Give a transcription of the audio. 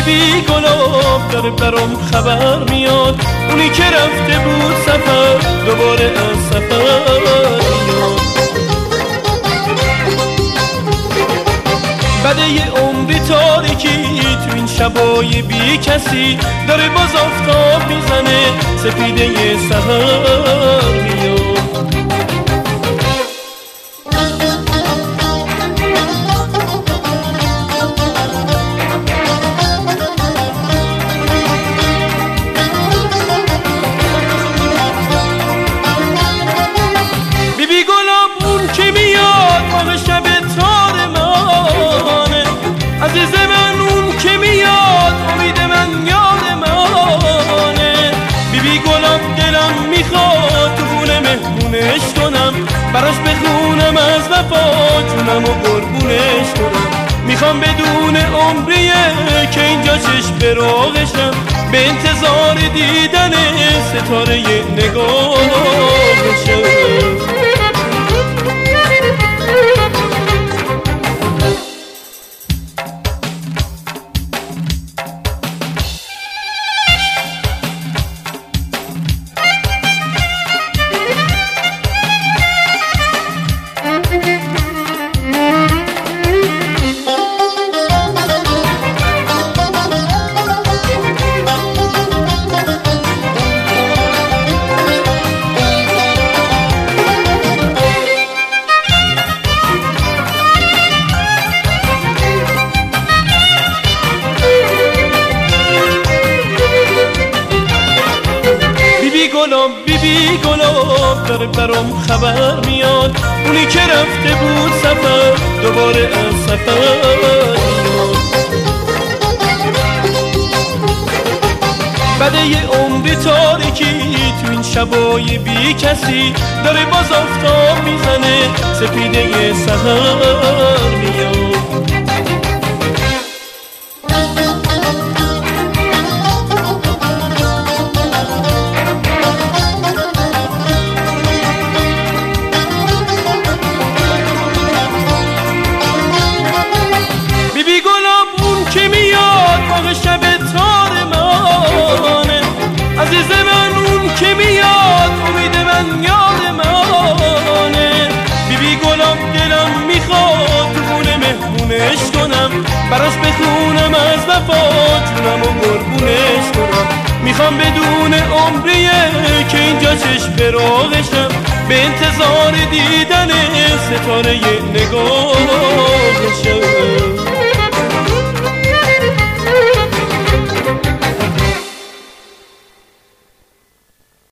بیبی گلاب داره برام خبر میاد، اونی که رفته بود سفر دوباره از سفر میاد. بعد یه عمری تاریکی تو این شبای بی کسی داره باز آفتاب میزنه، سپیده یه سحر میاد. بیبی گلاب اون که میاد ماه شب تار منه، عزیز من اون که میاد امید من یاد منه. بیبی گلاب دلم میخواد تو خونه مهمونش کنم، براش بخونم از وفا جونم و قربونش کنم. میخوام بدون عمریه که اینجا چشم براغشم، به انتظار دیدن ستاره نگاهشم. بیبی گلاب داره برام خبر میاد، اونی که رفته بود سفر دوباره از سفر میاد. بعد یه عمری تاریکی تو این شبای بی کسی داره باز آفتاب میزنه، سپیده یه سحر میاد. بیبی گلاب اون که میاد ماه شب تار منه، عزیز من اون که میاد امید من یاد منه. بیبی گلاب دلم میخواد تو خونه مهمونش کنم، براش بخونم از وفا جونم و قربونش کنم. میخوام بدون عمریه که اینجا چشم براغشم، به انتظار دیدن ستاره نگاهشم.